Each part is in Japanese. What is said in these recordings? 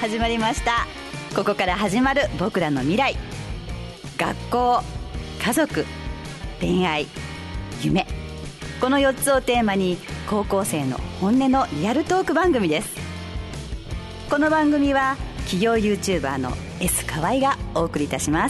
始まりました。ここから始まる僕らの未来。学校、家族、恋愛、夢、この4つをテーマに高校生の本音のリアルトーク番組です。この番組は企業 YouTuber の S 河合がお送りいたします。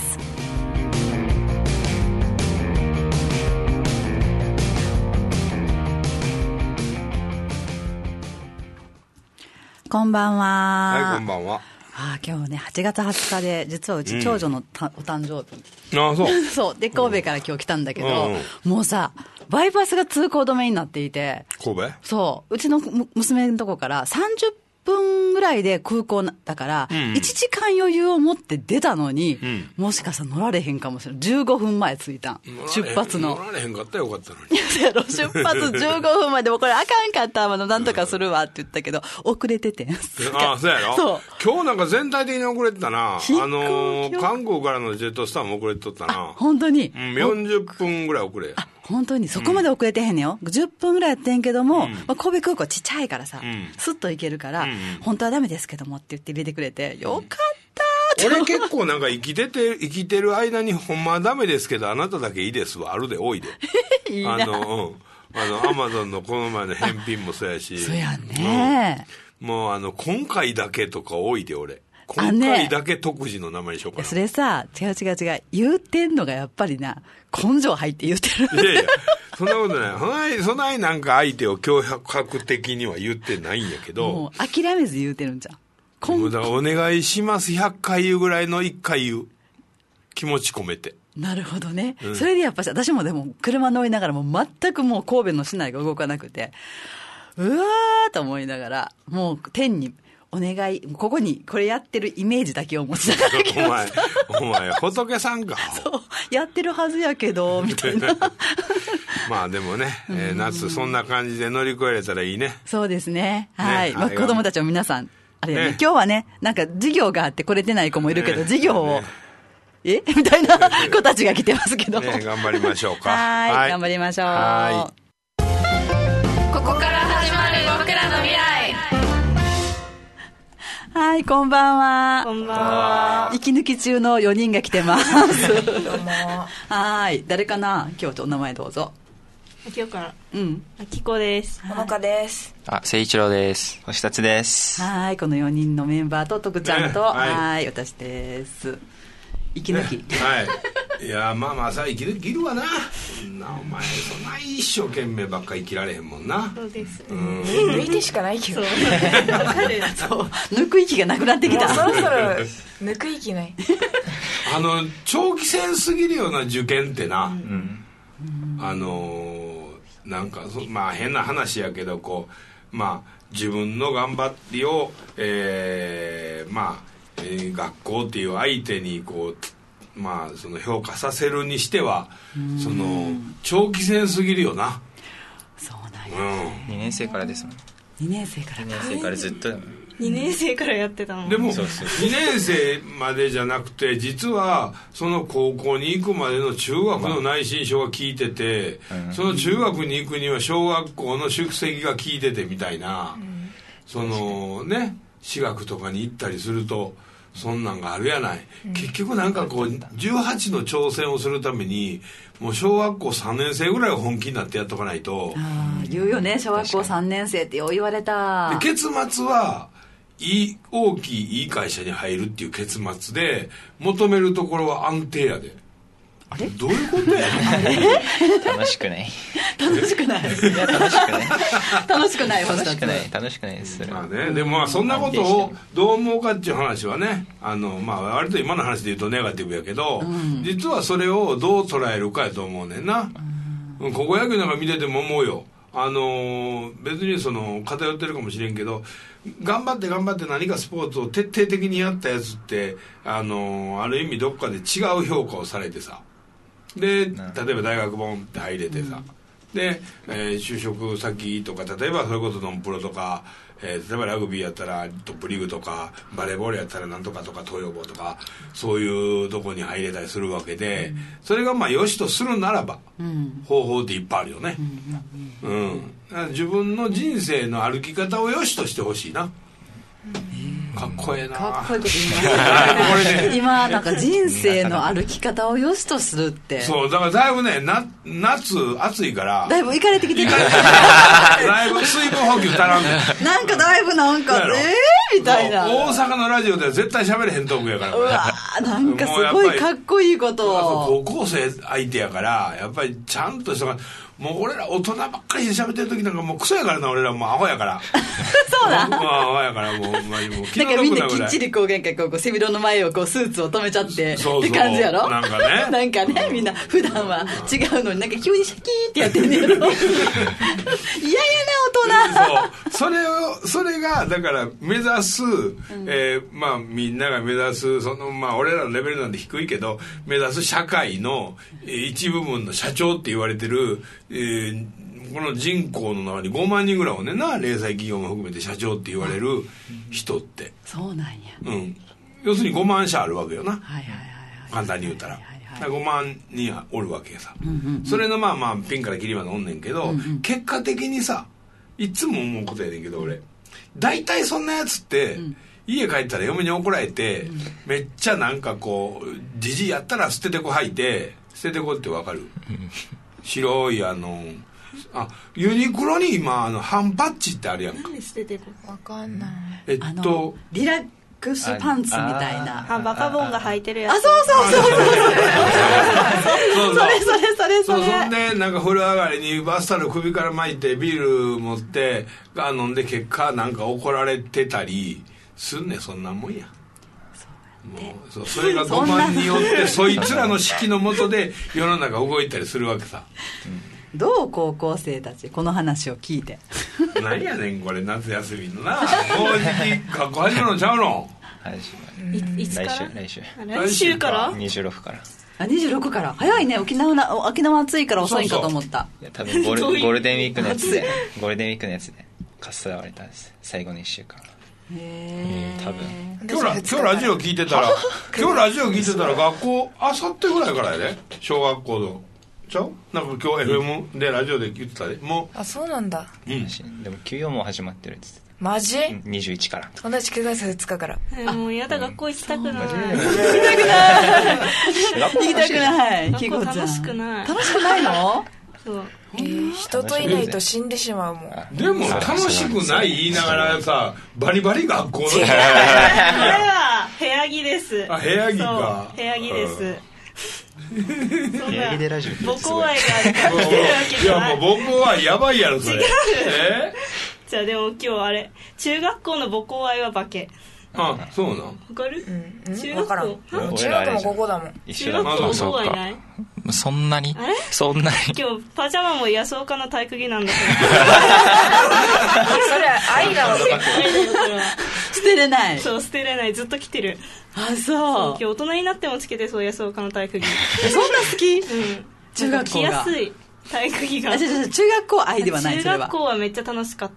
こんばんは。 はい、こんばんは。 今日ね8月20日で実はうち長女のお誕生日、 ああそうそうで神戸から今日来たんだけど、もうさバイパスが通行止めになっていて、 神戸そううちの娘のとこから30分ぐらいで空港だから、1時間余裕を持って出たのに、もしかしたら乗られへんかもしれない。15分前着いたん、出発の。 乗られへんかったらよかったのに。 出発15分前でもこれあかんかったわ、なんとかするわって言ったけど遅れててん。 ああそうやろ。そう今日なんか全体的に遅れてたな。韓国からのジェットスターも遅れてとったな。 本当に、 40分ぐらい遅れや。 本当にそこまで遅れてへんねよ、10分ぐらいやってんけども、神戸空港ちっちゃいからさ、スッと行けるから、本当はダメですけどもって言って入れてくれてよかったー。 俺結構なんか生きてる間にほんまはダメですけどあなただけいいですわあるで多いで。 いいな。 アマゾンのこの前の返品もそうやし。 そうやね、 もう今回だけとか多いで俺。今回だけ特需の名前にしようかな。 それさ違う言うてんのがやっぱりな根性入って言うてる。 いやそんなことない。そないなんか相手を脅迫的には言ってないんやけど、もう諦めず言うてるんじゃん。 もうだからお願いします100回言うぐらいの1回言う気持ち込めて。 なるほどね、それでやっぱし私もでも車乗りながらも全くもう神戸の市内が動かなくてうわーと思いながらもう天にお願い、ここにこれやってるイメージだけを持ちながら来ました。 お前仏さんか。 そうやってるはずやけどみたいな。 まあでもね、夏そんな感じで乗り越えれたらいいね。 そうですね、はい、子供たちも皆さんあれよね、今日はねなんか授業があって来れてない子もいるけど、授業をみたいな子たちが来てますけど、 頑張りましょうか。 はい、頑張りましょう。 ここから始まる僕らの未来。 はい、こんばんは。 こんばんは。 息抜き中の4人が来てます。はい、誰かな。今日お名前どうぞ。 今日から。あきこです。 ほのかです。 誠一郎です。星達です。 はい、この4人のメンバーと徳ちゃんと、はい、私です。息抜き。 はい。いやまあさ息抜きいるわな。お前そんな一生懸命ばっかり生きられへんもんな。 そうです。 抜いてしかないけど。そう抜く息がなくなってきた。 そろそろ抜く息ない。 長期戦すぎるような受験ってな。なんかまあ変な話やけどこうまあ自分の頑張りを学校っていう相手にこうまあその評価させるにしてはその長期戦すぎるよな。 そうなんや、 2年生からですもん。 2年生からずっと 2年生からやってたもん。 でも2年生までじゃなくて実はその高校に行くまでの中学の内申書が効いてて、その中学に行くには小学校の出席が効いててみたいな、そのね私学とかに行ったりするとそんなんがあるやない。結局なんかこう18の挑戦をするためにもう小学校3年生ぐらいは本気になってやっとかないと。 言うよね、小学校3年生ってよう言われた。 で結末は大きいいい会社に入るっていう結末で求めるところは安定やで。 あれどういうことや楽しくない。 楽しくない。 いや楽しくない。 楽しくない。 楽しくない。楽しくないです。 まあね、でもまあそんなことをどう思うかっていう話はね、まあ割と今の話で言うとネガティブやけど、実はそれをどう捉えるかやと思うねんな。高校野球なんか見てても思うよ。別にその偏ってるかもしれんけど頑張って何かスポーツを徹底的にやったやつってある意味どっかで違う評価をされてさ、で例えば大学ボンって入れてさ、で、就職先とか例えばそれこそノンプロとか、例えばラグビーやったらトップリーグとかバレーボールやったらなんとかとか東洋坊とかそういうとこに入れたりするわけで、それがまあ良しとするならば、方法っていっぱいあるよね。自分の人生の歩き方を良しとしてほしいな。 かっこええな。 かっこいいこと言いますね。今なんか人生の歩き方を良しとするって。 そうだからだいぶね夏暑いからだいぶ行かれてきてる。 だいぶ水分補給足らんねん。 なんかだいぶなんかみたいな。 大阪のラジオでは絶対喋れへんトークやから。 うわなんかすごいかっこいいことを。 高校生相手やからやっぱりちゃんとした。もう俺ら大人ばっかりで喋ってる時なんかもうクソやからな。俺らもうアホやからそうなんもうアホやからもうまにもうなんかみんなきっちりこう背広の前をこうスーツを止めちゃってって感じやろ。 なんかねなんかねみんな普段は違うのになんか急にシャキーってやってんねやろ。嫌やな大人。それがだから目指す、まあみんなが目指すそのまあ俺らのレベルなんて低いけど目指す社会の一部分の社長って言われてるこの人口の中に5万人ぐらいをね零細企業も含めて社長って言われる人って、 そうなんや、 要するに5万社あるわけよな、 はいはいはいはい、 簡単に言ったら、5万人おるわけさ、それのまあまあピンからキリまでおんねんけど、結果的にさいつも思うことやねんけど俺大体そんなやつって、家帰ったら嫁に怒られて、めっちゃなんかこうじじいやったら捨ててこ履いて捨ててこってわかる白いユニクロに今ハンパッチってあるやんか。 何捨ててこわかんない。 リラックスパンツみたいなバカボンが履いてるやつ。 そうそれそんでなんか風呂上がりにバスタオル首から巻いてビール持って飲んで結果なんか怒られてたりすんねん。そんなもんや。それが5万によってそいつらの指揮の下で世の中動いたりするわけさ。 どう高校生たちこの話を聞いて何やねんこれ夏休みのな。もうじき学校始まるのちゃうの。 いつから？ 来週から 26から。 26から早いね。沖縄暑いから遅いかと思った。 いや多分ゴールデンウィークのやつでかっさらわれたんです。最後の1週間。多分今日ラジオ聞いてたら学校あさってぐらいからやで小学校のちゃうなんか今日 FM でラジオで言ってたでもうそうなんだ、 でも休養も始まってるって言ってた。 マジ ？21から友達9月2日からもうやだ学校行きたくない。 行きたくない学校楽しくないの？そう人といないと死んでしまうもん。 でも楽しくない言いながらさバリバリ学校のこれは部屋着です。 部屋着か。 部屋着です。 部屋着でラジオって母校愛があるから来てるわけじゃない。 いやもう母校愛やばいやろそれ。 じゃあでも今日あれ中学校の母校愛は化け。 そうなん。 わかる？中学校中学もここだもん。 中学校の母校愛ない？ そんなに？ あれ？ そんなに？ 今日パジャマも安岡の体育着なんだけど。 それ愛なの？ 捨てれない。 そう捨てれない。ずっと着てる。 そう。 今日大人になってもつけてそう安岡の体育着。 そんな好き？中学校が。着やすい体育着が。 中学校愛ではない。 中学校はめっちゃ楽しかった。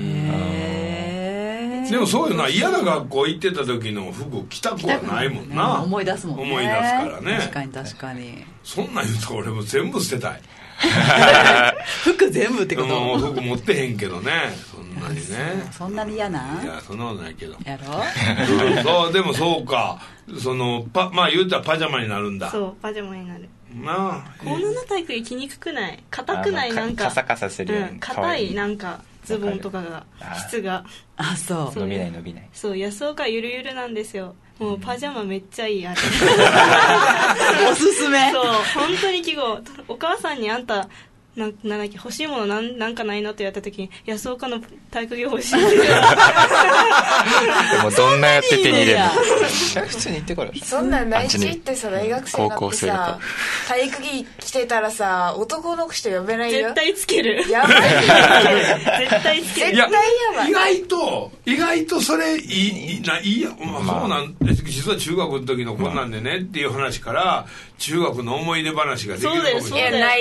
でもそういうのは嫌な学校行ってた時の服着たくはないもんな。 思い出すもんね。 思い出すからね。 確かに。 そんなん言うと俺も全部捨てたい。 服全部ってこと？ 服持ってへんけどね。そんなにね。 そんなに嫌な？ いやそんなことないけど。 やろ？ そうでもそうか。まあ言うたらパジャマになるんだ。 そうパジャマになる。 なあ。 こんな体育着着にくくない？硬くない？なんかカサカサするよ。 硬いなんか。ズボンとかが質がそう伸びないそう安岡ゆるゆるなんですよ。もうパジャマめっちゃいいあれおすすめ。 そう本当に記号お母さんにあんたなんだっけ欲しいものなんかないのって言われた時に安岡の体育着欲しいでもどんなやって手に入れるの？普通に言ってこれ。 そんなん内地ってさ大学生になってさ体育着着てたらさ男の人呼べないよ。 絶対つける。 やばい。絶対つける。 絶対やばい。 意外とそれいいや、そうなんです実は中学の時のこんなんでねっていう話から中学の思い出話ができるかもしれない。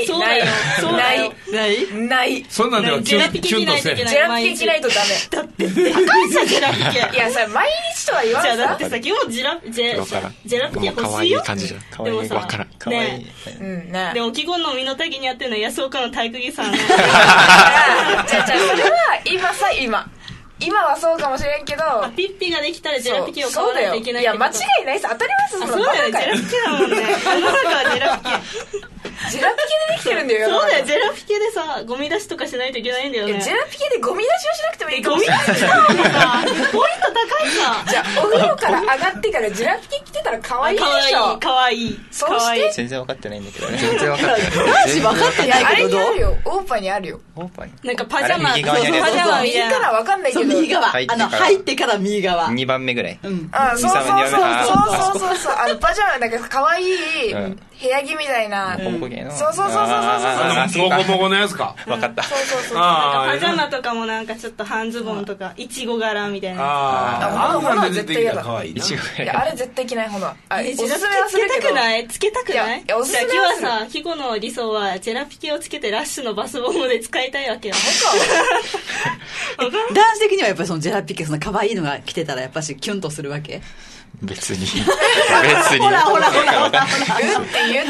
ないそんなんではジェラピケ着ないといけない。 ジェラピケ着ないとダメ。 だって高いじゃんジェラピケ。 いやさ毎日とは言わんさ。 じゃあだってさ今日ジェラピケ欲しいよ。 でもさねでも季語の身の丈にやってるのは安岡の体育着さん。 じゃあそれは今今はそうかもしれんけどピッピができたらジェラピケを買わないといけない。 いや間違いないです、当たり前です。 そうだよ、ジェラピケだもんね。世の中はジェラピケ。 ジェラピケでできてるんだよ。 そうだよ、ジェラピケでさゴミ出しとかしないといけないんだよね。 ジェラピケでゴミ出しをしなくてもいいかもしれない。 ゴミ出しした方がさポイント高いさ。 じゃあお風呂から上がってからジェラピケ着てたら可愛いでしょ。 可愛い。 そうして全然分かってないんだけどね。 全然分かってない。 男子分かってないあれけどどうにあるよ、オーパーにあるよ。 オーパーになんかパジャマ、 あれ右側にあるやつパジャマみ右たいな。 から分かんないけそうど、 右側入ってから入ってから右側 2番目ぐらい。 あ、そうそうそうそうそうパジャマなんか可愛いうん部屋着みたいな、 ポコゲのそうそうそうそうそうモコモコのやつか。 分かった。 そうそうそう。 あパジャマとかもなんかちょっと半ズボンとかいちご柄みたいな。 あほのは絶対嫌だ。 可愛いな。 いやあれ絶対着ないほのは。おすすめはすつけるけど。 たくないつけたくない。 いやおすすめはじゃあ今日はさヒコの理想はジェラピケをつけてラッシュのバスボムで使いたいわけよ。 男子的にはやっぱりそのジェラピケその可愛いのが着てたらやっぱしキュンとするわけ。 別にほらほらほらほらうんって言って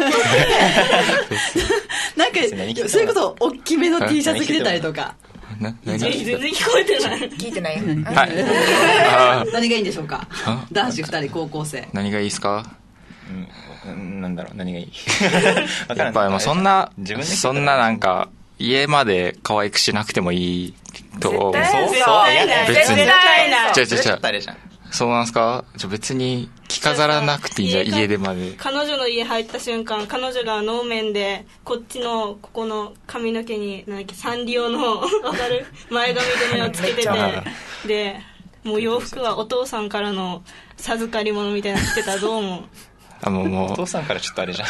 なんかそういうこと大きめの T シャツ着てたりとか。 全然聞こえてない。 聞いてないよ。 はい何がいいんでしょうか。男子2人高校生。 何がいいですか。 なんだろう、何がいい。 やっぱりそんな自分でそんななんか家まで可愛くしなくてもいいと思う。 絶対絶対ない。 別に絶対ない。 違う誰じゃん。 そうなんすか。別に着飾らなくていいじゃん、家でまで。 彼女の家入った瞬間彼女が能面でこっちのここの髪の毛になんだっけサンリオのわかる前髪止めをつけててでもう洋服はお父さんからの授かり物みたいなの着てたらどう思う。 もうお父さんからちょっとあれじゃん。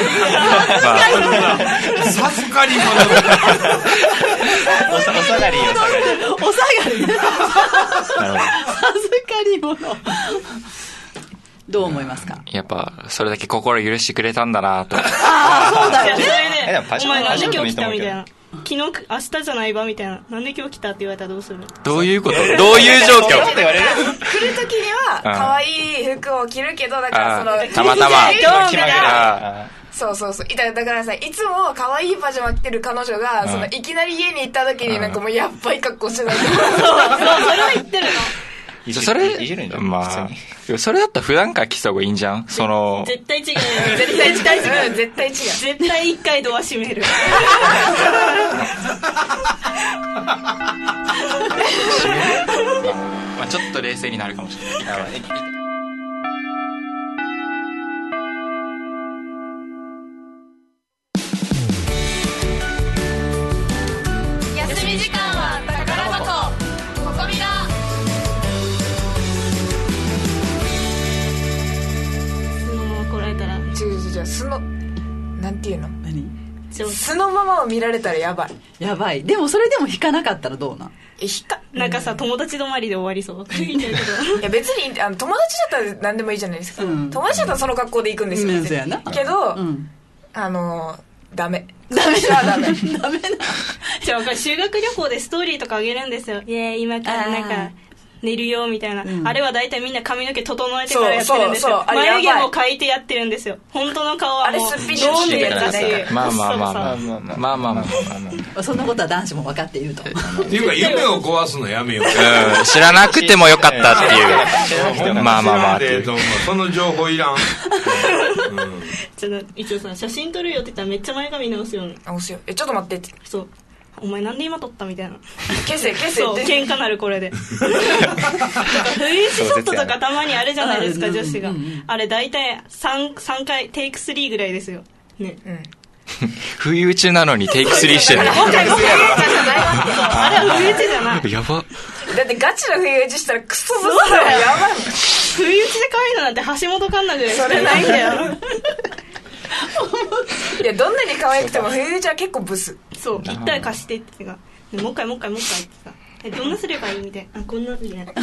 授かり物。 お下がり。 お下がりね。 なるほど。 授かり物。どう思いますか。 やっぱそれだけ心許してくれたんだなと。 ああそうだよね。 それででもパジャマお前なんで今日来たパジャマでもいいと思うけどみたいな。昨日明日じゃないばみたいな。なんで今日来たって言われたらどうする。 どういうこと。どういう状況。 って言われる。 来る時には可愛い服を着るけどだからそのたまたま今日あそうだからさいつも可愛いパジャマ着てる彼女がそのいきなり家に行った時になんかもうやっばい格好してない。 そうそれは言ってるの。 それいじるんじゃん。 まあそれだったら普段から着た方がいいんじゃん。その絶対違う。 絶対違う。絶対違う。 絶対一回ドア閉める。 まあちょっと冷静になるかもしれない。 休み時間は宝箱ここみら。 そのまま来られたら違う素のなんていうの何。 素のままを見られたらやばい。 やばい。でもそれでも引かなかったらどうなん。 なんかさ友達止まりで終わりそう。言ってるけど。 いや別に友達だったら何でもいいじゃないですか。友達だったらその格好で行くんですよ。 そうやな。 けどダメ。ダメ。 ダメな。 じゃあ修学旅行でストーリーとかあげるんですよ。今からなんか寝るよみたいな、あれは大体みんな髪の毛整えてからやってるんですよ。眉毛も描いてやってるんってるんですよ。本当の顔はもうあれすっぴんのどう見えたし、 まあそんなことは男子も分かっていると。 っていうか夢を壊すのやめよう。 知らなくてもよかったっていう。まあっていう。 その情報いらん。 一応さ写真撮るよって言ったらめっちゃ前髪直すよね。 直すよ。ちょっと待ってって。 そうお前なんで今撮ったみたいな。 消せそう喧嘩なるこれで。不意打ちショットとかたまにあるじゃないですか女子が。あれ大体3回テイク3ぐらいですよね。 不意打ちなのにテイク3してる。 あれは不意打ちじゃない。 やば。 だってガチの不意打ちしたらクソブスだよ。やばいもん。 不意打ちで可愛いのなんて橋本環奈ぐらいそれないんだよ。 いやどんなに可愛くても不意打ちは結構ブス。 そう一体貸してって言ってさもう一回ってさどんなすればいいみたいな。こんなみたいな。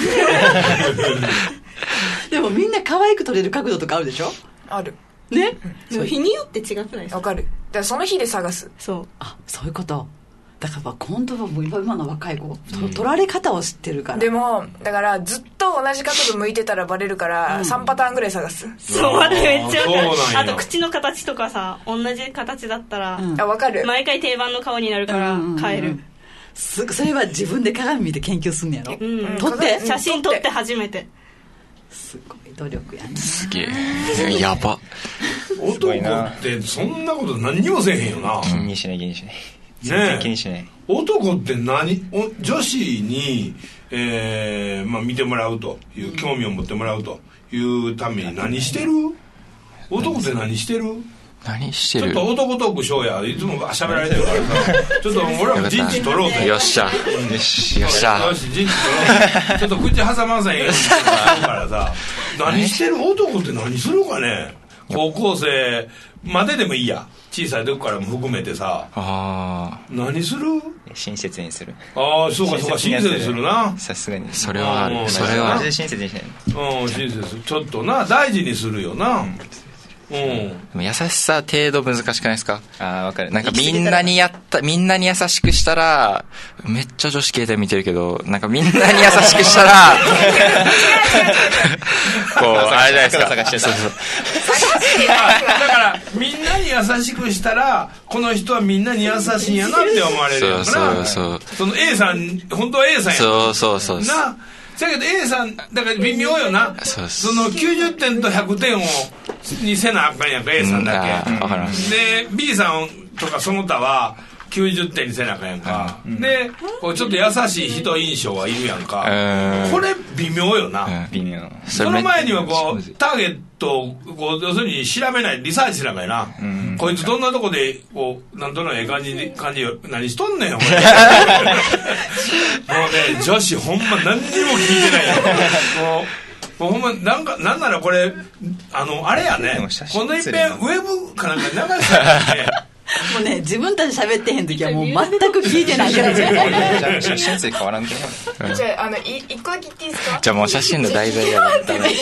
でもみんな可愛く撮れる角度とかあるでしょ。 あるね。 でも日によって違くないですか。 わかる。だからその日で探す。 そうそういうこと。だから今度はもう今の若い子撮られ方を知ってるから。 でもだからずっと同じ角度向いてたらバレるから3パターンぐらい探す。 そうあれめっちゃわかる。 そうなんやあと口の形とかさ同じ形だったらあ分かる。 毎回定番の顔になるから変える。 それは自分で鏡見て研究すんのやろ、撮って写真撮って初めて。 すごい努力やね。 すげえ。やば。 男ってそんなこと何にもせえへんよな。 気にしない全然気にしない。 男って女子に、見てもらうという興味を持ってもらうというために何してる？男って何してる？ちょっと男トークしようや。いつも喋られてるからさ、ちょっと俺らも陣地取ろうぜ。 よっしゃ。よし陣地取ろう。 ちょっと口挟まんさんようにしてるからさ、何してる？男って何するかね。高校生まででもいいや、小さい時からも含めてさ、何する？ 親切にする。 ああ、そうか親切にするな。 さすがにそれはある。それはマジで親切にしない。 親切ちょっとな大事にするよな。 でも優しさ程度難しくないですか？ わかる。 なんかみんなに優しくしたら、めっちゃ女子携帯見てるけど、なんかみんなに優しくしたらこうあれじゃないですか。 だからみんなに優しくしたら、この人はみんなに優しいんやなって思われるよな。その A さん本当は A さんや。そうな。だけど A さんだから微妙よな。その90点と100点にせなあかんやんか A さんだけ。 わかります。 で B さんとかその他は90点にせなあかんやんか。でこうちょっと優しい人印象はいるやんか。これ微妙よな。 微妙。 その前にはこうターゲットをこう要するに調べないリサーチしなあかんやな。こいつどんなとこでこうなんとなくええ感じ何しとんねんお前。もうね女子ほんま何にも聞いてないよ。もうほんまなんならこれあれやね。この一遍ウェブかなんか流したらね。 もうね自分たち喋ってへん時はもう全く聞いてないから。 じゃあ写真つい変わらんけど。 じゃあ一個だけ言っていいですか？ じゃあもう写真の題材がダメ。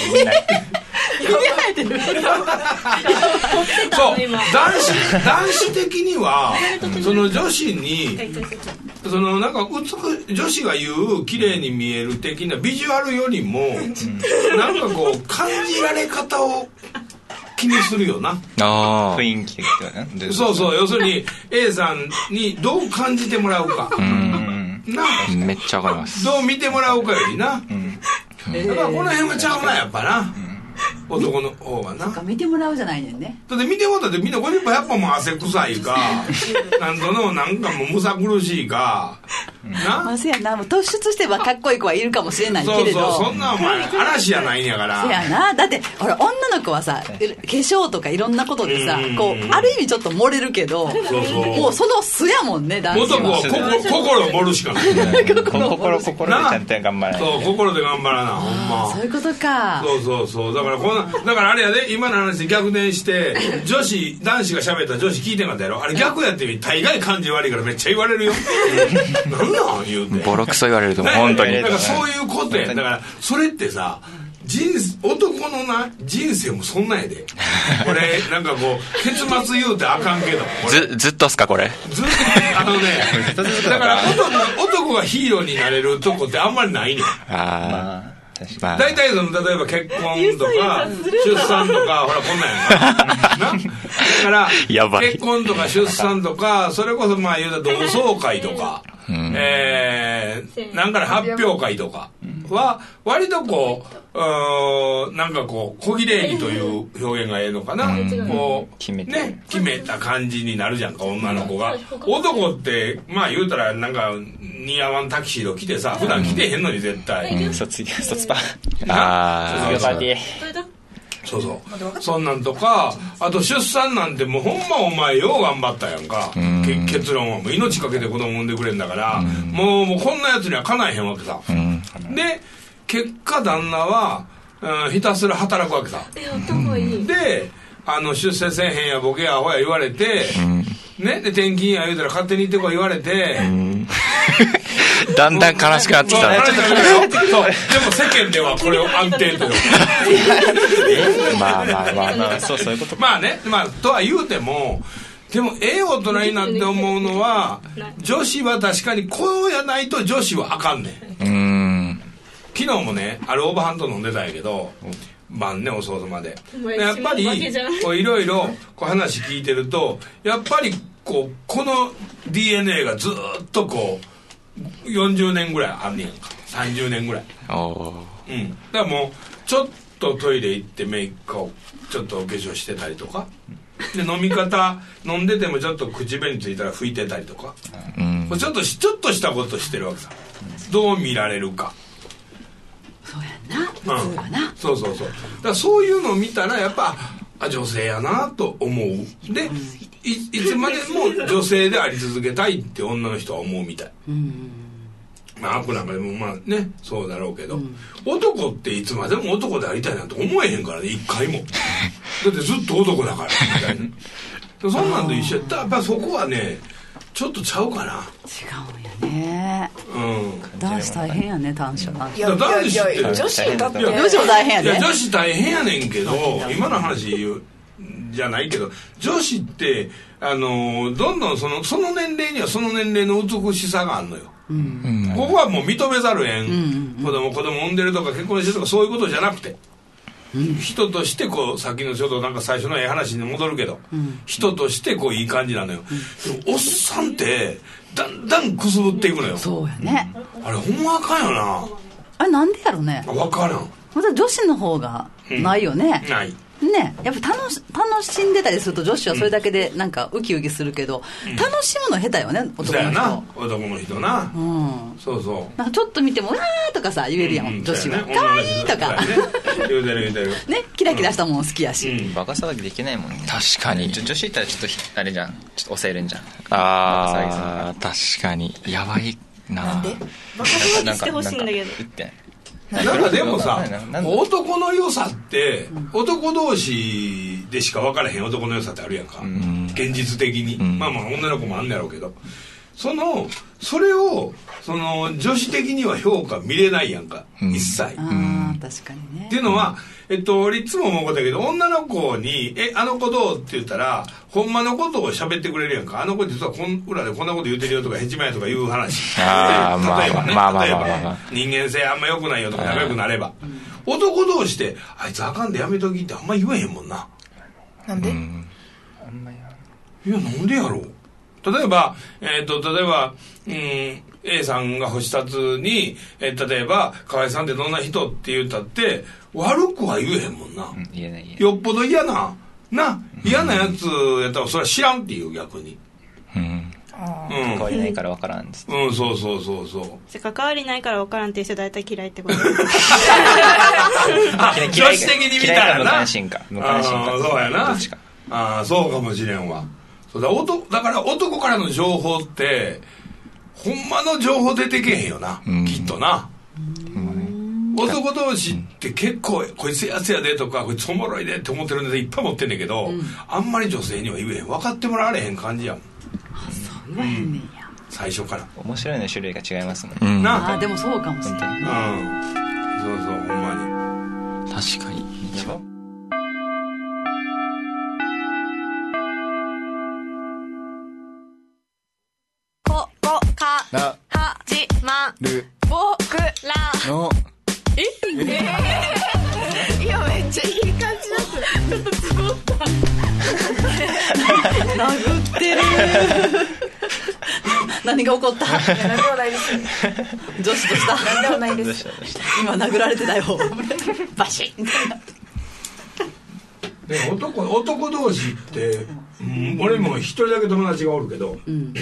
そう男子的にはその女子にそのなんか女子が言う綺麗に見える的なビジュアルよりもなんかこう感じられ方を気にするよな。 雰囲気ってね。 そう要するに A さんにどう感じてもらうかな。 めっちゃわかります。 どう見てもらうかよりな。だからこの辺はちゃうなやっぱな。男の方がな。 見てもらうじゃないねんね。 だって見てもらったってみんな50歩100歩も汗臭いかなんとのなんかもうむさ苦しいかな。 まあ、せやな突出してはかっこいい子はいるかもしれないけれど、 そんなお前嵐やないんやから。 せやな。だってほら女の子はさ化粧とかいろんなことでさこうある意味ちょっと漏れるけど、もうその素やもんね男子は。 男は心を盛るしかない。 心でちゃんと頑張らない。 そう心で頑張らなほんま。 そういうことか。 そうだからあれやで今の話で逆転して男子が喋ったら女子聞いてんかったやろ。あれ逆やってみ大概感じ悪いからめっちゃ言われるよ。なんなん言うてボロクソ言われると思う本当に。 だからそういうことや。だからそれってさ男のな人生もそんなんやで。これなんかこう結末言うてあかんけどずっとっすかこれ。 ずっとだから男がヒーローになれるとこってあんまりないねん。大体例えば結婚とか出産とかほらこんなんやんかな。だから結婚とか出産とかそれこそまあ言うたら同窓会とかなんか発表会とかは割とこうなんかこう小綺麗にという表現がええのかな。こう決めた感じになるじゃんか女の子が。男ってまあ言うたらなんか似合わんタキシード着てさ普段着てへんのに絶対。 卒パ卒業パーティー。 そうそんなんとかあと出産なんてもうほんまお前よう頑張ったやんか。結論はもう命かけて子供産んでくれんだからもうこんなやつにはかないへんわけさ。で結果旦那はひたすら働くわけさ。で出世せえへんやボケやアホや言われてね、で転勤や言うたら勝手に行ってこい言われてだんだん悲しくなってきた。 そうでも世間ではこれを安定というまあそういうことまあねとは言うてもでも大人になって思うのは女子は確かにこうやないと女子はあかんねん。昨日もねあれオーバーハンド飲んでたんやけど晩ねおそうまでやっぱりいろいろ話聞いてるとやっぱりこの DNA がずっとこう 40年ぐらいあんねやんか、30年ぐらい。うん、だからもうちょっとトイレ行ってメイクをちょっとお化粧してたりとかで、飲み方飲んでてもちょっと口紅ついたら拭いてたりとか、ちょっとしたことしてるわけさ。どう見られるか。 そうやんな、普通はな、 そうだからそういうのを見たらやっぱ女性やなと思う。で、いつまでも女性であり続けたいって女の人は思うみたい。まあアップなんかでもまあねそうだろうけど、男っていつまでも男でありたいなんて思えへんからね、一回も。だってずっと男だからみたいな。そんなんと一緒やったらやっぱそこはねちょっとちゃうかな。 違うんやね。男子大変やね、短所なんて。 男子って女子だって女子も大変やね。 女子大変やねんけど、今の話じゃないけど、女子ってどんどんその年齢にはその年齢の美しさがあるのよ。ここはもう認めざるえん。子供産んでるとか結婚してるとかそういうことじゃなくて、人としてこうさっきのちょっとなんか最初の話に戻るけど、人としてこういい感じなのよ。でもおっさんってだんだんくすぶっていくのよ。 そうやね。 あれほんまあかんよな。 あれなんでやろね。 分からん。 また女子の方がないよね。 ないね、やっぱ楽しんでたりすると女子はそれだけでなんかウキウキするけど、楽しむの下手よね、男の人。そうやな、男の人な。そうなんかちょっと見ても「うわー」とかさ言えるやん、女子は「かわいい」とか言うてるね、キラキラしたもん好きやし、 バカ騒ぎできないもんね。 確かに。 女子いったらちょっとあれじゃん、ちょっと抑えるんじゃん。 確かにやばいな。 なんでバカ騒ぎしてほしいんだけど。 なんかでもさ、男の良さって男同士でしか分からへん男の良さってあるやんか、現実的に。まあ女の子もあんねやろうけど、それを女子的には評価見れないやんか、一切。 確かにね。 っていうのは俺いつも思うことだけど、女の子に「あの子どう?」って言ったらほんまのことを喋ってくれるやんか。あの子実は裏でこんなこと言うてるよとかヘチマやとかいう話。例えばね、人間性あんま良くないよとか仲良くなれば、男同士で「あいつあかんでやめとき」ってあんま言えへんもんな。 なんで？ いやなんでやろう。例えばA さんが星立に例えば「河合さんってどんな人?」って言ったって悪くは言えへんもんな。 言えない。 よっぽど嫌なやつやったらそれは知らんっていう逆に。 関わりないから分からんっつって。 そう関わりないから分からんっていう人大体嫌いってこと。 女子的に見たらな。 無関心か。 そうやな。 どっちか。 そうかもしれんわ。だから男からの情報ってほんまの情報出てけへんよな、きっとな。男同士って結構こいつやつやでとかこいつおもろいでって思ってるんでいっぱい持ってんねんけど、あんまり女性には言えへん、分かってもらわれへん感じやもん。 そう言わへんねんや。 最初から面白いの種類が違いますもんね。 でもそうかもしれない。 そうほんまに確かに。 ここから始まる僕らの今めっちゃいい感じだった。ちょっとつぼった。 殴ってる。何が起こった？ 何でもないです。 女子とした。 何でもないです。 今殴られてたよ。バシッ。 で男同士って、俺も一人だけ友達がおるけど、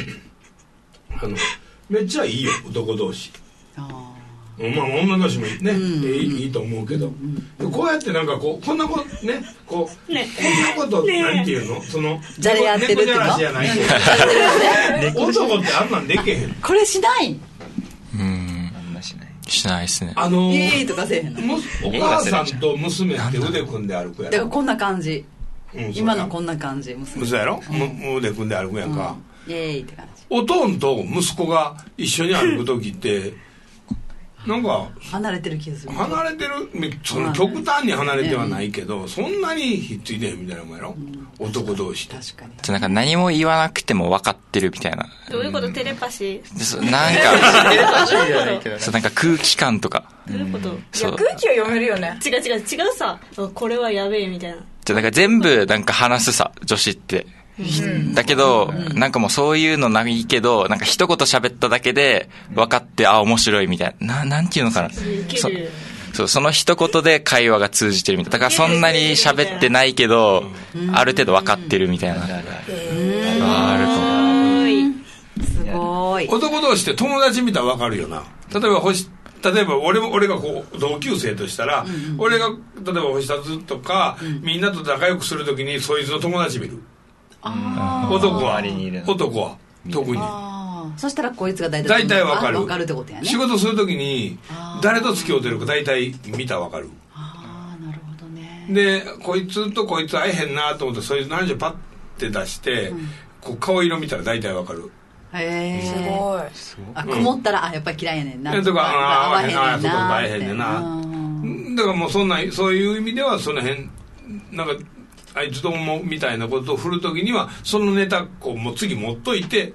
めっちゃいいよ男同士。女同士もね、いいと思うけど、こうやってなんかこんなことね、こんなことなんていうの、 じゃれ合ってるっていうの？ 猫じゃらしやないけど、男ってあんなんでけへん。 これしない？ あんましない。 しないっすね。 とかせえへんの？ お母さんと娘って腕組んで歩くやろ。 だからこんな感じ。今のこんな感じ。 娘やろ？腕組んで歩くやんか。 イエーイって感じ。 おとんと息子が一緒に歩く時ってなんか離れてる気がする。 離れてる、その極端に離れてはないけど、そんなにひっついてへんみたいなもんやろ、男同士。 確かに。 じゃなんか何も言わなくても分かってるみたいな。 どういうこと？テレパシー？ なんかテレパシーじゃないけど。 そうなんか空気感とか。 どういうこと？ いや空気は読めるよね。 違うさ。これはやべえみたいな。 じゃなんか全部なんか話すさ、女子って。 だけど、なんかもうそういうのないけど、なんか一言喋っただけで分かって、あ、面白いみたいな。なんていうのかな。その一言で会話が通じてるみたいな。だからそんなに喋ってないけど、ある程度分かってるみたいな。あると思う。 すごい。 男同士って友達見たら分かるよな。例えば俺がこう同級生としたら、俺が例えば星立とか、みんなと仲良くするときにそいつの友達見る。男は特に。 そしたらこいつが大体分かる。 分かるってことやね。 仕事するときに誰と付き合うてるか大体見たら分かる。 なるほどね。でこいつとこいつ会えへんなと思ってそいつ何時パッて出して、こう顔色見たら大体分かる。 すごい。 曇ったらやっぱり嫌いやねんなとか会えへんねんな会えへんねんな。だからもうそういう意味ではその辺なんかあいつともみたいなことを振るときにはそのネタこうもう次持っといて。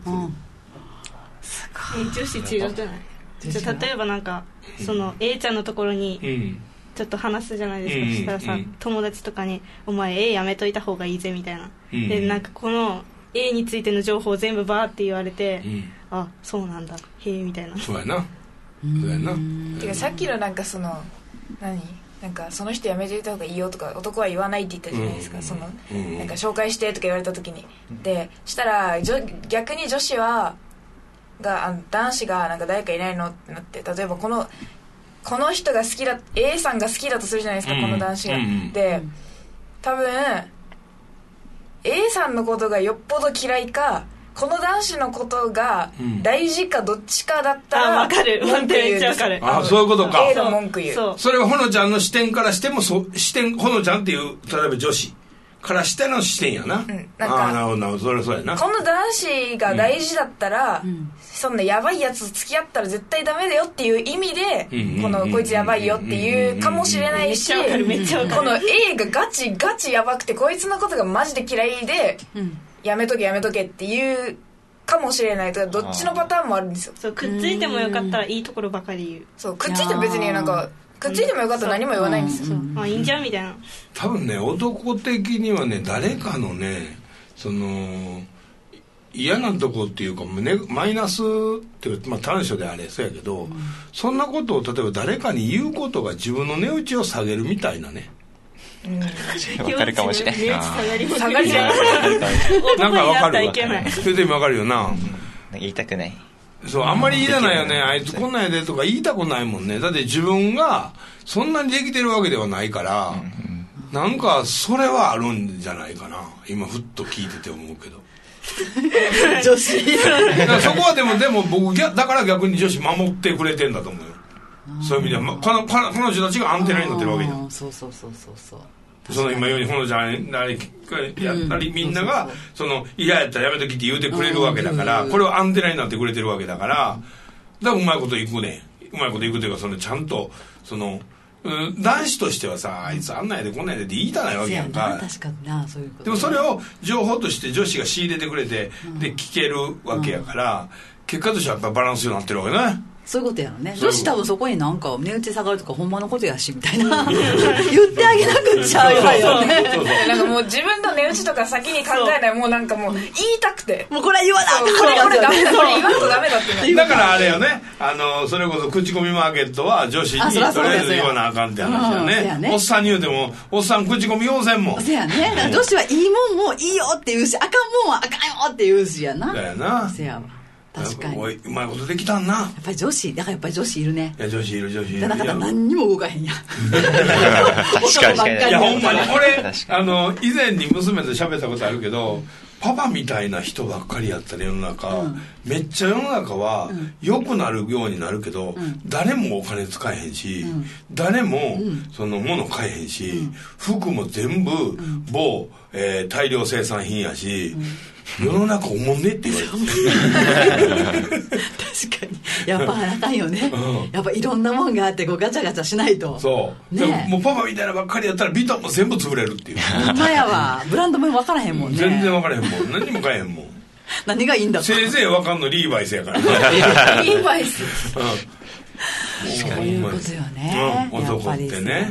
女子違うじゃない。じゃ例えばなんかその A ちゃんのところにちょっと話すじゃないですか。そしたらさ、友達とかにお前 A やめといた方がいいぜみたいな。でなんかこのA についての情報を全部バーって言われて、あ、そうなんだ、へえみたいな。 そうやな。 てかさっきのなんかそのなんかその人やめていた方がいいよとか男は言わないって言ったじゃないですか。そのなんか紹介してとか言われた時に、でしたら逆に女子は男子がなんか誰かいないのってなって、例えばこの人が好きだ A さんが好きだとするじゃないですか、この男子が。で多分A さんのことがよっぽど嫌いかこの男子のことが大事かどっちかだったら、 分かる、 文句言うんです。 そういうことか。 A の文句言う。 それはほのちゃんの視点からしてもほのちゃんっていう例えば女子からしての視点やな。なるほど、それはそうやな。 この男子が大事だったら、そんなヤバいやつと付き合ったら絶対ダメだよっていう意味で、こいつヤバいよっていうかもしれないし、この A がガチヤバくてこいつのことがマジで嫌いで、やめとけっていうかもしれないとか、どっちのパターンもあるんですよ。 そう、くっついてもよかったらいいところばかり言う。 そう、くっついても別になんかくっついてもよかったら何も言わないんですよ。 まあいいんじゃんみたいな。 多分ね、男的にはね、誰かのね、その嫌なとこっていうかマイナスっていうか、まあ短所であれそうやけど、そんなことを例えば誰かに言うことが自分の値打ちを下げるみたいなね。 分かるかもしれない。 下がりじゃない。 なんか分かるわ。それでも分かるよな。 言いたくない。 そう、あんまり言いたないよね。あいつこんなんやでとか言いたくないもんね。だって自分がそんなにできてるわけではないから、なんかそれはあるんじゃないかな。今ふっと聞いてて思うけど。 女子そこはでも僕だから逆に女子守ってくれてんだと思うよ。そういう意味では、彼女たちがアンテナになってるわけじゃん。 そうその今ようにほのちゃんやったり、みんながその嫌やったらやめときって言うてくれるわけだから、これはアンテナになってくれてるわけだから、だからうまいこといくね。うまいこといくというか、そのちゃんとその男子としてはさ、あいつあんなんやでこんなんやでって言いたないわけやんか。 確かにな、そういうこと。 でもそれを情報として女子が仕入れてくれて、で聞けるわけやから、結果としてはやっぱバランスようになってるわけね。 そういうことやろね。女子多分そこになんか値打ち下がるとかほんまのことやしみたいな言ってあげなくちゃよね。 なんかもう自分の値打ちとか先に考えない、もうなんかもう言いたくて、 もうこれは言わない、 これダメだ、これ言わんとダメだってだからあれよね、それこそ口コミマーケットは女子にとりあえず言わなあかんって話だね。おっさんに言うてもおっさん口コミ要せんもん。 そうやね。だから女子はいいもんもいいよって言うし、あかんもんはあかんよって言うしやな。 だよな。 せやわ。確かに。 おい、うまいことできたんな。 やっぱり女子、だからやっぱり女子いるね。 いや、女子いる。 だから何にも動かへんや。 確かに。 いや、ほんまに。俺、以前に娘と喋ったことあるけど、パパみたいな人ばっかりやったら世の中、めっちゃ世の中は良くなるようになるけど、誰もお金使えへんし、誰もその物買えへんし、服も全部某大量生産品やし、世の中おもんねって言われて。 確かに。やっぱあかんよね。やっぱいろんなもんがあってこうガチャガチャしないと。 そう。ね、もうパパみたいなばっかりやったらビトンも全部潰れるっていう。 ほんまやわ。ブランドも分からへんもんね。 全然分からへんもん。何も買えへんもん。 何がいいんだせいぜい分かんのリーバイスやから。 リーバイス。 そういうことよね。 男ってね。 やっ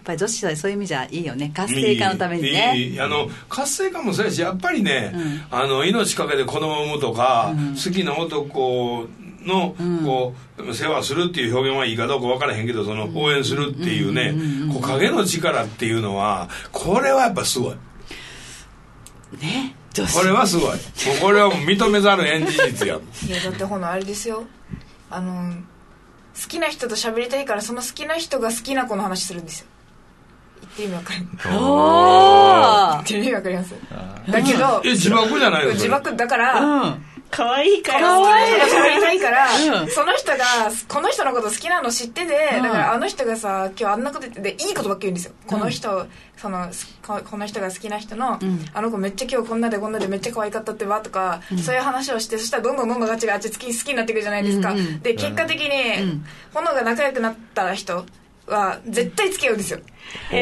ぱり女子はそういう意味じゃいいよね、活性化のためにね。 いい活性化もそうやし、やっぱりね、命かけて子供を産むとか、好きな男のこう世話するっていう表現はいいかどうか分からへんけど、その応援するっていうね、こう影の力っていうのは、これはやっぱすごいね。 これはすごい。もうこれはもう認めざる演事実や。 いやだってほんのあれですよ、好きな人と喋りたいから、その好きな人が好きな子の話するんですよ。言って意味わかる？言って意味わかります？だけど自爆じゃないよ。 自爆だから、 可愛いから好きな人が喋りたいから、その人がこの人のこと好きなの知ってて、だからあの人がさ今日あんなこと言ってていいことばっかり言うんですよ。この人この人が好きな人の、あの子めっちゃ今日こんなでめっちゃ可愛かったってばとか、そういう話をして、そしたらどんどんガチ好きになってくるじゃないですか。で結果的に炎が仲良くなった人は絶対付き合うんですよ。だ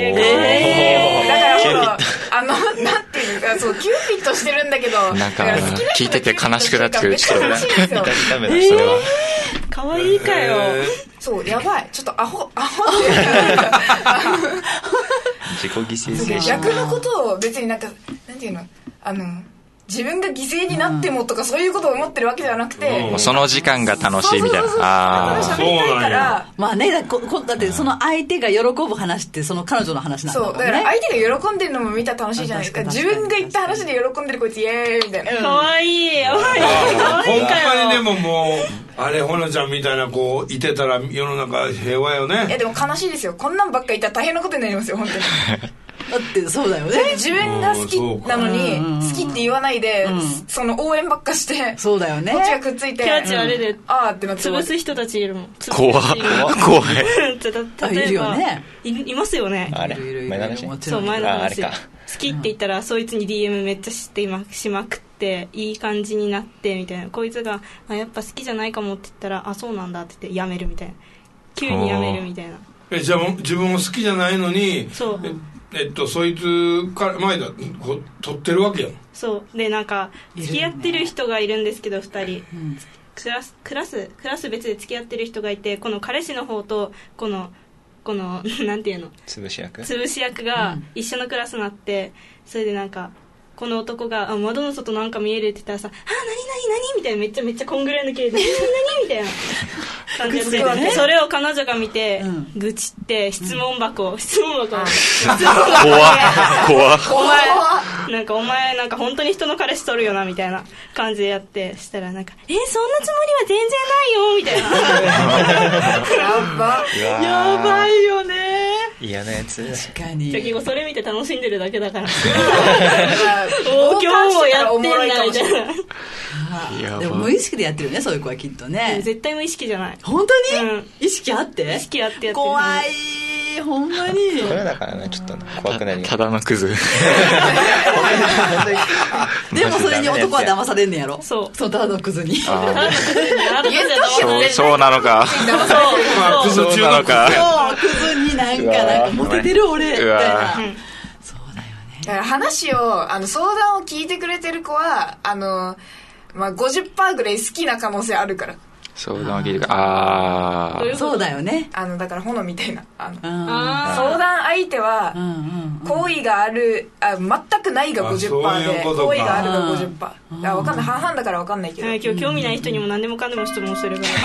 からなんていうか、そうキューピッドしてるんだけど、 なんか聞いてて悲しくなってくる。 ちょっと悲しいんですよ。 ダメだそれは。 可愛いかよ。 そうやばい、ちょっとアホって自己犠牲精神。 逆のことを別になんていうの、自分が犠牲になってもとかそういうことを思ってるわけではなくて、 その時間が楽しいみたいな。 ああ、そうなんや。 まあね、だってその相手が喜ぶ話ってその彼女の話なんだもんね。 そうだから相手が喜んでるのも見たら楽しいじゃないですか。自分が言った話で喜んでるこいつイエーイみたいな。 可愛いやばい。 ほんまにでももうあれほのちゃんみたいな子いてたら世の中平和よね。 いやでも悲しいですよ。こんなんばっかいたら大変なことになりますよ本当に。 だってそうだよね。 自分が好きなのに好きって言わないで、その応援ばっかして、 そうだよね。 こっちがくっついて、 キャッチあれであーってなって潰す人たちいるもん。 怖い。 例えばいますよね。 あれ前の話。 そう前の話。 好きって言ったらそいつに DM めっちゃしまくっていい感じになってみたいな。こいつがやっぱ好きじゃないかもって言ったら、あそうなんだって言ってやめるみたいな。急にやめるみたいな。 じゃあ自分も好きじゃないのに、 そうそいつから前だ取ってるわけやん。 そうでなんか付き合ってる人がいるんですけど、2人、クラス別で付き合ってる人がいて、この彼氏の方とこのなんていうの、 潰し役が一緒のクラスになって、それでなんかこの男が窓の外なんか見えるって言ったらさ、何みたいな、めっちゃこんぐらいの系で何みたいな感じで、それを彼女が見て、愚痴って質問箱怖なんかお前なんか本当に人の彼氏取るよなみたいな感じでやって、したらなんかそんなつもりは全然ないよみたいなやばいよね。 嫌なやつ。 確かに。 結構それ見て楽しんでるだけだから今日もやってんだみたいな。 でも無意識でやってるね、そういう子はきっとね。 絶対無意識じゃない。 本当に、意識あって意識あってやってる。 怖い、ほんまに。 これだからね、ちょっと怖くなり。 ただのクズ。 でもそれに男は騙されんねやろ。 そう。 ただのクズに。 そうなのか。 そうなのか。 クズになんかモテてる俺みたいな。そうだよね。 だから話を相談を聞いてくれてる子はまあ 50% ぐらい好きな可能性あるから。 相談を聞いてああ、そうだよね。 だから炎みたいな相談相手は好意がある全くないが 50% で好意があるが 50%。分かんない、半々だから分かんないけど、 今日興味ない人にも何でもかんでも質問するから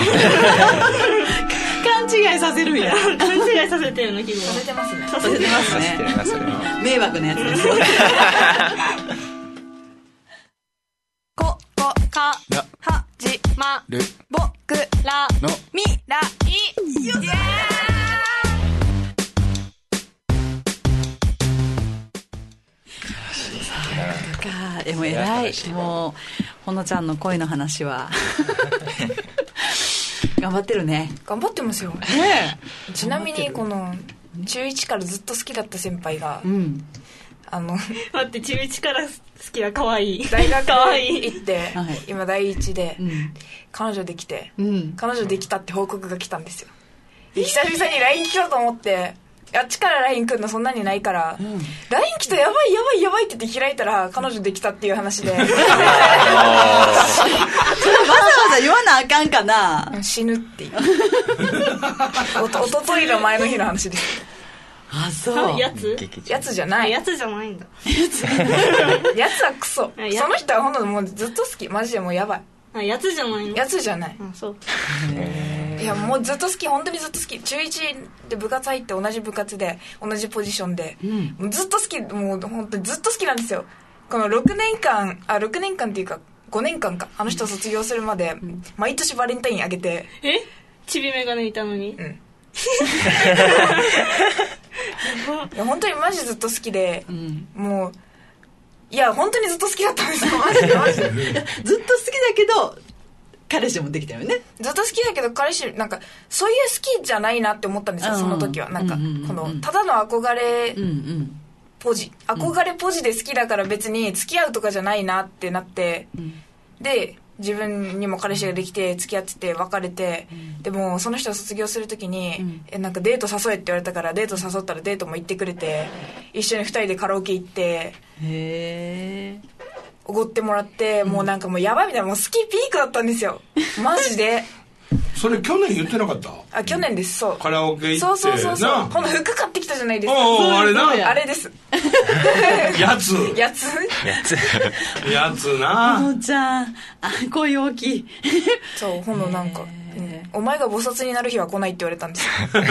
勘違いさせるんや。 勘違いさせてるの気分させてますね。 させてますね。迷惑なやつですよ。 ここから始まる僕らの未来。 でも偉い。もうほのちゃんの恋の話は頑張ってるね。 頑張ってますよ。ちなみにこの中1からずっと好きだった先輩が、 待って、中1から好きな可愛い大学行って今第1で彼女できて、彼女できたって報告が来たんですよ。久々に LINE 来たと思って、あっちから LINE 来るのそんなにないから、LINE 来たやばいって言って開いたら彼女できたっていう話でそれわざわざ言わなあかんかな。 死ぬっていうおとといの前の日の話です。 あ、そう。 やつやつじゃない。 やつじゃないんだ。 やつはクソ。その人はほんともうずっと好き。マジでもうやばい。 あ、やつじゃないの？ やつじゃない。 あ、そう。 いやもうずっと好き、本当にずっと好き。中1で部活入って同じ部活で同じポジションで、もうずっと好き。もう本当にずっと好きなんですよ。この6年間っていうか5年間か、あの人卒業するまで毎年バレンタインあげて。 ちびメガネいたのに。 いや本当にマジずっと好きで、もういや本当にずっと好きだったんですよ。マジでマジでずっと好きだけど彼氏もできたよね。 ずっと好きだけど彼氏なんかそういう好きじゃないなって思ったんですよ、その時は。なんかこのただの憧れポジで好きだから別に付き合うとかじゃないなってなって、で自分にも彼氏ができて付き合ってて別れて、でもその人が卒業する時に、なんかデート誘えって言われたからデート誘ったらデートも行ってくれて、一緒に2人でカラオケ行っておごってもらって、もうなんかもうやばいみたいな、もう好きピークだったんですよマジで。 それ去年言ってなかった？ あ、去年です。そう、 カラオケ行ってそうな、 この服買ってきたじゃないですか。 あれな、 あれですやつな。 ももちゃん、声大きい。 そうほんのなんか、お前が菩薩になる日は来ないって言われたんですよ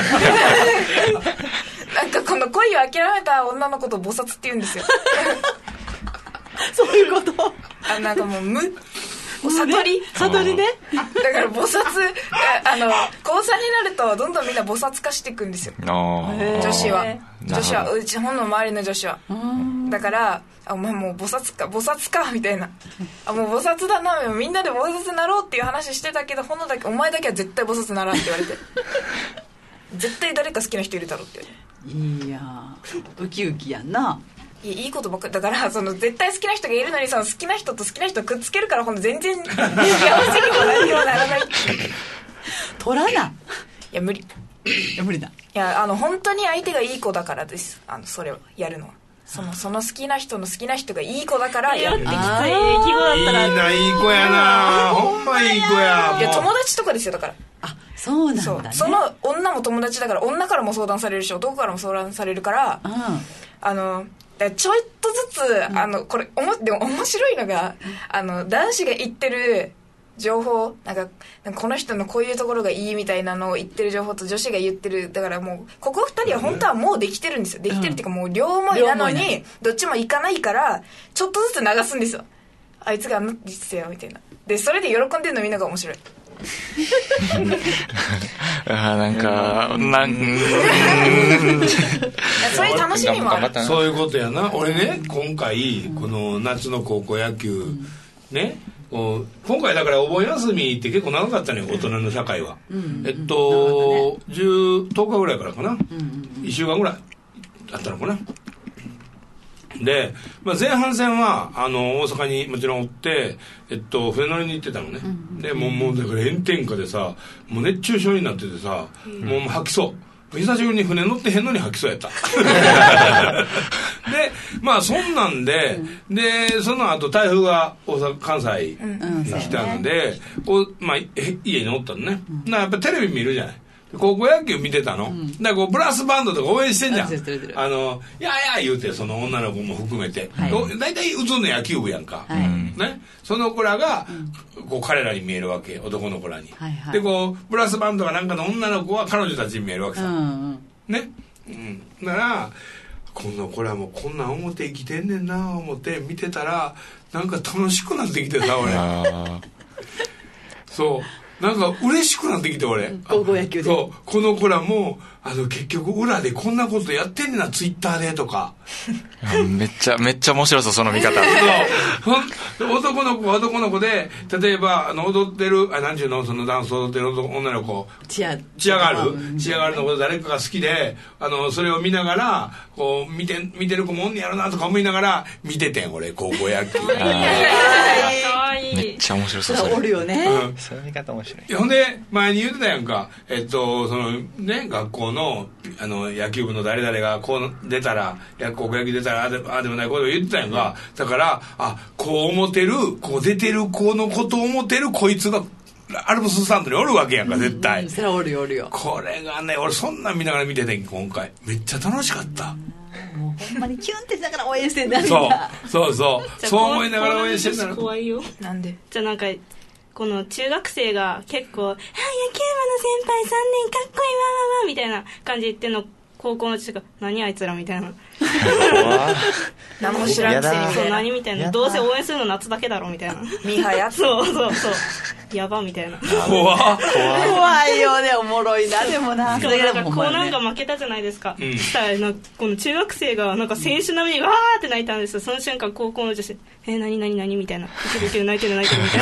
なんかこの恋を諦めた女の子と菩薩って言うんですよそういうこと。 なんかもう悟りね。だから菩薩高3になるとどんどんみんな菩薩化していくんですよ、女子はうち本の周りの女子は。だからお前もう菩薩かみたいな、もう菩薩だな、みんなで菩薩になろうっていう話してたけど、お前だけは絶対菩薩ならんって言われて絶対誰か好きな人いるだろうって言われて。 いやウキウキやんな。 いいことばっかりだから、その絶対好きな人がいるのに、その好きな人と好きな人をくっつけるから、ほんと全然幸せにも何にもならない取らな。いや無理。 いや無理だ。 いや本当に相手がいい子だからです。それをやるのはその好きな人の好きな人がいい子だからやってきつい。 いい子だったらいい子やな、ほんまいい子や。 いや友達とかですよ。だからそうなんだね。 その女も友達だから、女からも相談されるし男からも相談されるから、ちょっとずつこれでも面白いのが、男子が言ってる情報、なんかこの人のこういうところがいいみたいなのを言ってる情報と女子が言ってる、だからもうここ2人は本当はもうできてるんですよ。できてるっていうかもう両思いなのにどっちも行かないからちょっとずつ流すんですよ。あいつが言ってたよみたいな。でそれで喜んでるのみんなが面白いそういう楽しみもある。 そういうことやな。俺ね、今回この夏の高校野球ね、今回だからお盆休みって結構長かったのよ、大人の社会は。10日ぐらいからかな、1週間ぐらいあったのかな。で、前半戦は大阪にもちろんおって、船乗りに行ってたのね、でもうだから炎天下でさ、もう熱中症になっててさ、もう吐きそう、久しぶりに船乗ってへんのに吐きそうやったでそんなんで、その後台風が関西に来たので、家におったのね。やっぱテレビ見るじゃない、高校野球見てたの、だからブラスバンドとか応援してんじゃん、やー言うて、その女の子も含めて、大体うつんの野球部やんか、ね、その子らが彼らに見えるわけ、男の子らに、でブラスバンドがなんかの女の子は彼女たちに見えるわけさ、ね、だからこの子らもこんなん思って生きてんねんな思って見てたら、なんか楽しくなってきてさ、俺そうなんか嬉しくなってきて、俺高校野球で、 そうこの子らも結局裏でこんなことやってんねんな、ツイッターでとかめっちゃ面白そう、その見方そう男の子は男の子で、例えば踊ってるなんちゅうの、そのダンス踊ってる女の子、チアガールの子誰かが好きで、それを見ながらこう見てる子もおんねやろなとか思いながら見ててん、俺高校野球めっちゃ面白そう、それおるよね、 そういう見方面白い。 ほんで前に言ってたやんか、そのね、学校の野球部の誰々がこう出たら、高校野球出たらあでもないことを言ってたやんか。だからこう思ってる、こう出てる子のことを思ってるこいつがアルプススタンドにおるわけやんか絶対、 それはおるよおるよ。 これがね俺そんなん見ながら見てて今回めっちゃ楽しかった。 もうほんまにキュンってしながら応援してんだ。 そうそう思いながら応援してんだら怖いよ。 なんでじゃあなんかこの中学生が結構野球部の先輩3年かっこいいわわわみたいな感じで言ってんの、高校の女子が何あいつらみたいな何も知らんくせにみそうたいな。 何みたいな、どうせ応援するの夏だけだろみたいなミーハーやそうやばみたいな怖いよね。おもろいな。でもな、 しかもなんかコーナーが負けたじゃないですか、そしたらなんかこの中学生がなんか選手並みにわーって泣いたんですよ。その瞬間高校の女子何みたいな、ウケる泣いてるみたいな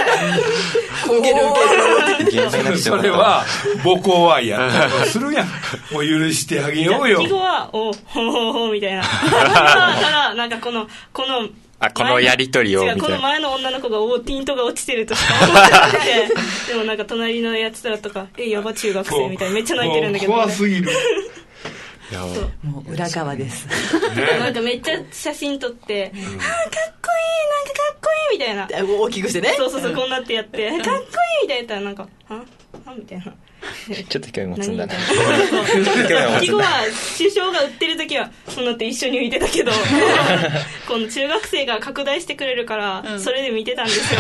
ウケるそれは母校愛やったするやん。もう許してあげようよ。 季語はほほみたいなただなんかこのこのやりとりをみたいな。 この前の女の子がピントが落ちてるとしか思ってなくてでもなんか隣のやつらとかやば中学生みたいなめっちゃ泣いてるんだけど、 怖すぎるもう裏側です、 なんかめっちゃ写真撮って、かっこいいなんかかっこいいみたいな大きくしてね。 そうこうなってやってかっこいいみたいなやったらなんかみたいなちょっと興味持つんだね。 季語は首相が売ってる時はそうなって一緒に見てたけどこの中学生が拡大してくれるから、それで見てたんですよ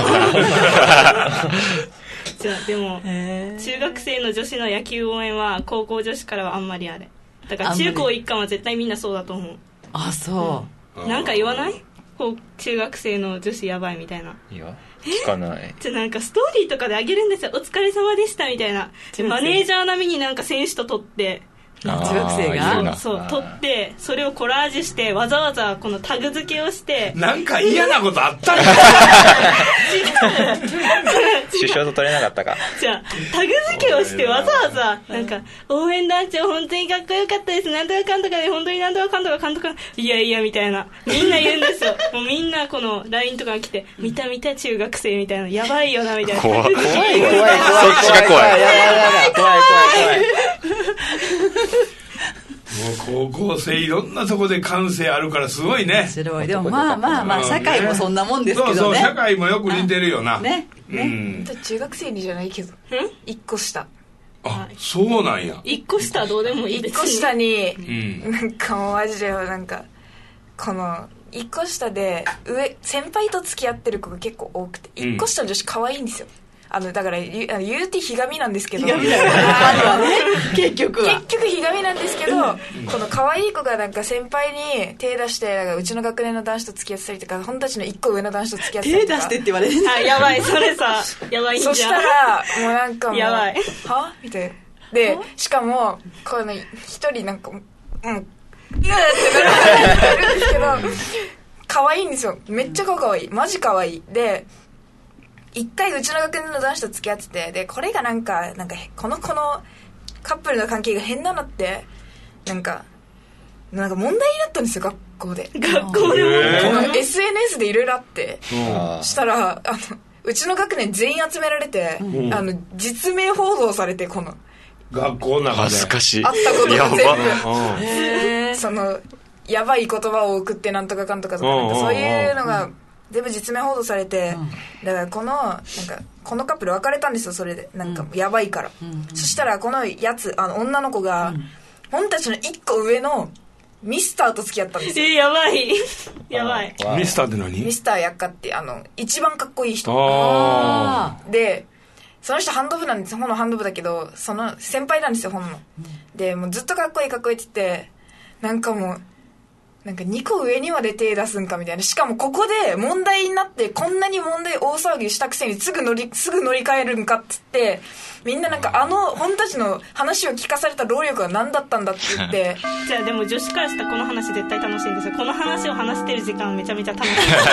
じゃあでも中学生の女子の野球応援は高校女子からはあんまりあれだから中高一貫は絶対みんなそうだと思う。 あ、そう、 なんか言わない？中学生の女子やばいみたいな。 いや聞かない。 じゃあなんかストーリーとかであげるんですよ。お疲れ様でしたみたいな。マネージャー並みになんか選手と撮って中学生がそう撮ってそれをコラージュしてわざわざこのタグ付けをしてなんか嫌なことあったの首相と取れなかったか。 じゃあタグ付けをしてわざわざなんか応援団長本当にかっこよかったですなんとかかんとかで本当になんとかかんとかかんとかいやみたいなみんな言うんですよもうみんなこの LINE とか来て見た中学生みたいなやばいよなみたいな怖いそっちが怖い。 もう高校生いろんなとこで感性あるからすごいね。 白い。でもまあ社会もそんなもんですけどね。 そう社会もよく似てるよな。 ね。 中学生にじゃないけど1個下。 あ、そうなんや。 1個下はどうでもいい。 1個下になんかもうマジでなんかこの1個下で先輩と付き合ってる子が結構多くて1個下の女子可愛いんですよ。だから言うてひがみなんですけど結局ひがみなんですけどこの可愛い子がなんか先輩に手出してなんかうちの学年の男子と付き合ってたりとか本たちの1個上の男子と付き合ってたりとか手出してって言われる。 やばいそれさやばいんじゃん。 そしたらもうなんかもうやばいはみたいなでしかもこの一人なんかってなるんですけど可愛いんですよ。めっちゃ可愛いマジ可愛いで一回うちの学年の男子と付き合っててでこれがなんかこのカップルの関係が変なのってなんか問題になったんですよ学校で。SNS でいろいろあってしたらうちの学年全員集められて実名報道されてこの学校の中で恥ずかしい。 あったことが全部そのやばい言葉を送ってなんとかかんとかとかなんかそういうのが全部実名報道されてだからこのカップル別れたんですよ。それでなんかやばいからそしたらこのやつ女の子が本たちの1個上のミスターと付き合ったんですよ。 やばいやばい。 ミスターって何？ ミスターやっかって一番かっこいい人でその人ハンド部なんですよ。本のハンド部だけどその先輩なんですよ本のでもうずっとかっこいいって言ってなんかもうなんか2個上にまで手出すんかみたいな。しかもここで問題になってこんなに問題大騒ぎしたくせにすぐ乗り換えるんかって言ってみんななんか本たちの話を聞かされた労力は何だったんだって言ってじゃあでも女子からしたらこの話絶対楽しいんですよ。この話を話してる時間めちゃめちゃ楽しい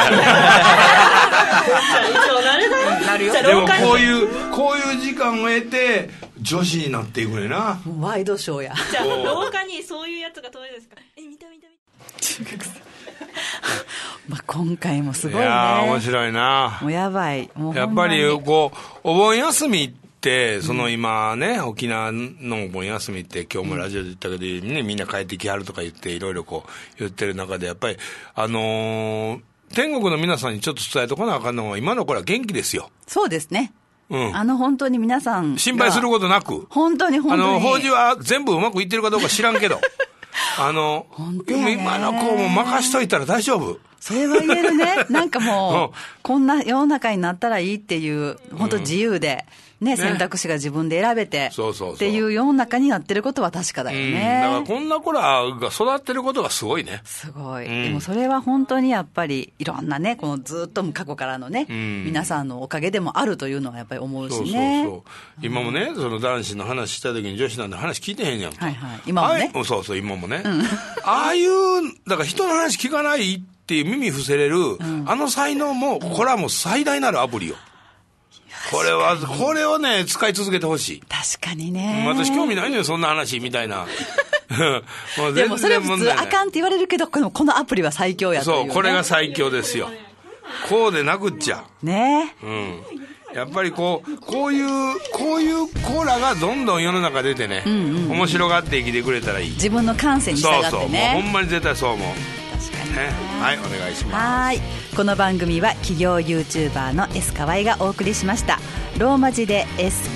一応なるよ。 でもこういう時間を得て女子になっていくねな。 ワイドショーや。 じゃあ廊下にそういうやつが通るんですか？見た中学生まあ今回もすごいね。 いや面白いな。 もうやばい。もうやっぱりお盆休みってその今ね沖縄のお盆休みって今日もラジオで言ったけどねみんな帰ってきはるとか言っていろいろ言ってる中でやっぱり天国の皆さんにちょっと伝えとかなあかんのは今の子ら元気ですよ。 そうですね。 本当に皆さん心配することなく。 本当に法事は全部うまくいってるかどうか知らんけど。 本当やね、 今の子も任しといたら大丈夫。 それは言えるね。なんかもう、こんな世の中になったらいいっていう、本当自由で、ね、選択肢が自分で選べて、っていう世の中になってることは確かだよね。 だからこんな子らが育ってることがすごいね。 すごい。でもそれは本当にやっぱり、いろんなね、このずっと過去からのね、皆さんのおかげでもあるというのはやっぱり思うしね。 今もね、その男子の話した時に女子なんで話聞いてへんやんか。 今もね。 そう、今もね。ああいう、だから人の話聞かないっていう耳伏せれる、あの才能も、これはもう最大なるアプリよ。これをね、使い続けてほしい。 確かにね。 私興味ないのよ、そんな話、みたいな。 もうでもそれは普通あかんって言われるけど、このアプリは最強やという、ね。 そう、これが最強ですよ。こうでなくっちゃ。 ね。 やっぱりこういうコーラがどんどん世の中出てね、面白がって生きてくれたらいい。 自分の感性に従ってね。 そう、もうほんまに絶対そう思う。 確かに。 はい、お願いします。 この番組は企業 YouTuber の S 河合がお送りしました。ローマ字で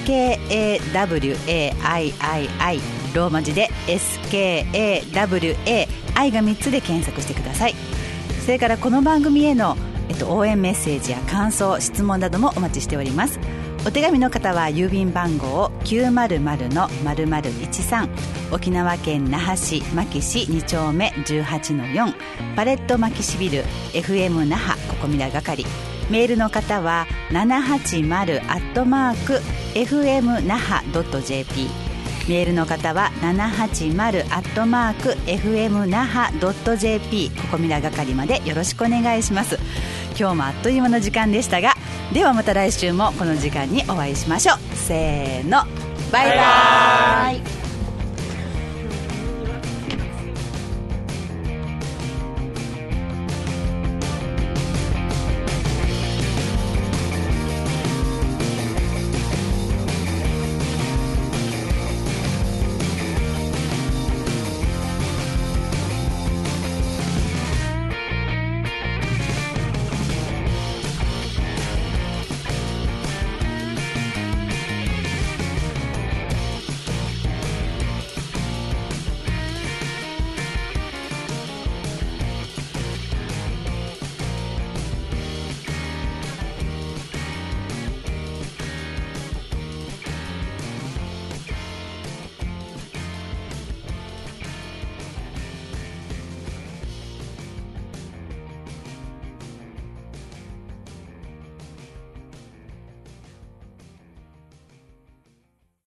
SKAWAIII、 ローマ字で SKAWA、 愛が3つで検索してください。それからこの番組への、応援メッセージや感想、質問などもお待ちしております。お手紙の方は郵便番号 900-0013、 沖縄県那覇市牧市2丁目 18-4、 パレット牧市ビル FM 那覇ここみら係。メールの方は 780@fmnaha.jp、 メールの方は 780@fmnaha.jp ここみら係までよろしくお願いします。今日もあっという間の時間でしたが、ではまた来週もこの時間にお会いしましょう。せーの、バイバイ。